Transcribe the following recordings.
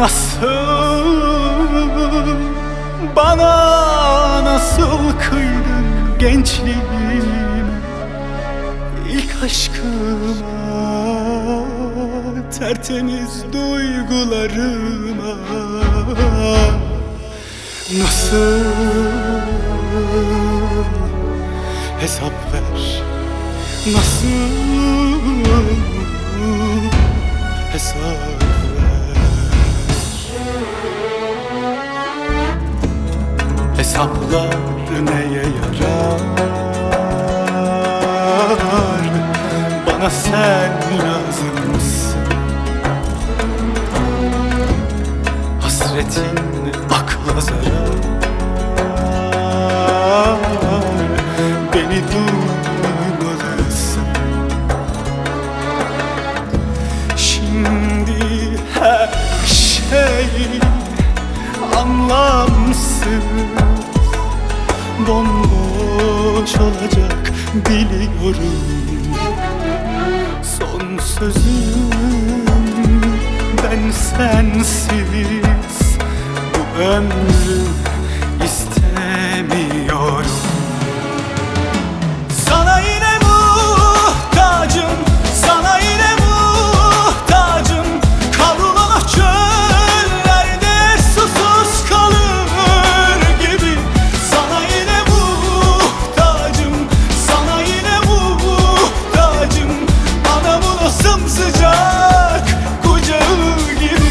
Nasıl, bana nasıl kıydın gençliğime, ilk aşkıma, tertemiz duygularıma. Nasıl, hesap ver, nasıl hesap ver. Hesaplar neye yarar? Bana sen lazımsın. Hasretin akla zarar, beni duymalısın. Şimdi her şey anlamsız, bomboş olacak biliyorum. Son sözüm ben sensiz bu ömrü istemiyorum. Sana yine muhtacım, sana yine muhtacım. Kavrulan o çöllerde susuz kalır gibi. Sana yine muhtacım, sana yine muhtacım. Anamın o sımsıcak kucağı gibi.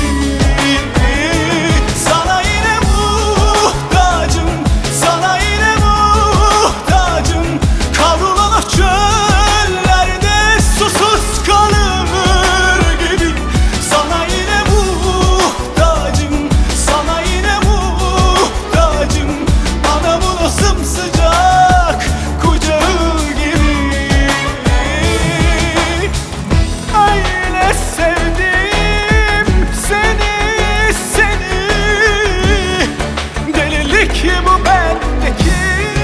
Sana yine muhtacım, sana yine muhtacım. Kavrulan o çöllerde susuz kalır gibi. Sana yine muhtacım, sana yine muhtacım. Anamın o sımsıcak kucağı gibi. Öyle sevdim seni, seni. Delilik bu bendeki.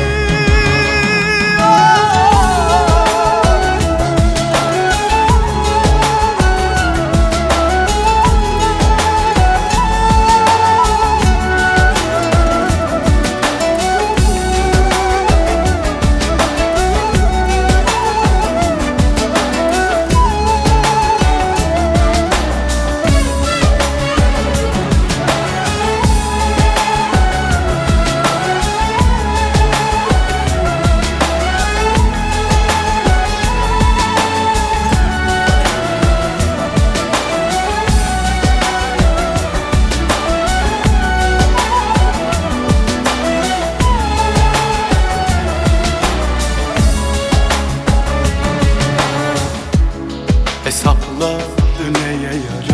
Hesaplar neye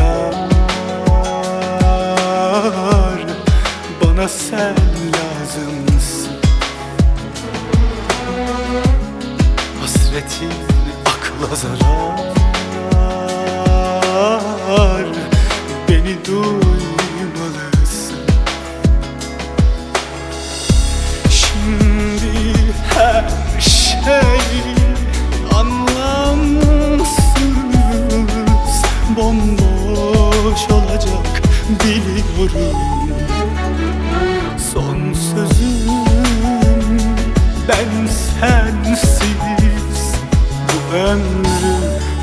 yarar? Bana sen lazımsın. Hasretin akla zarar, beni duymalısın. Şimdi her şey anlamsız, bomboş olacak biliyorum. Son sözüm ben sensiz bu ömrü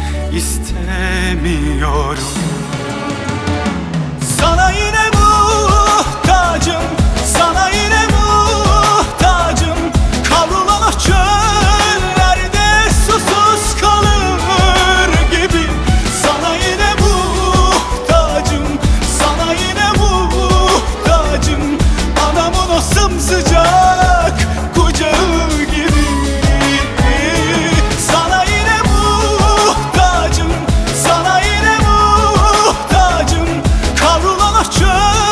istemiyorum. Sana yine muhtacım, sana yine muhtacım. Kavrulan o çöllerde susuz kalır gibi. Sana yine muhtacım, sana yine muhtacım. Anamın o sımsıcak kucağı gibi. Sana yine muhtacım, sana yine muhtacım. Kavrulan o çöllerde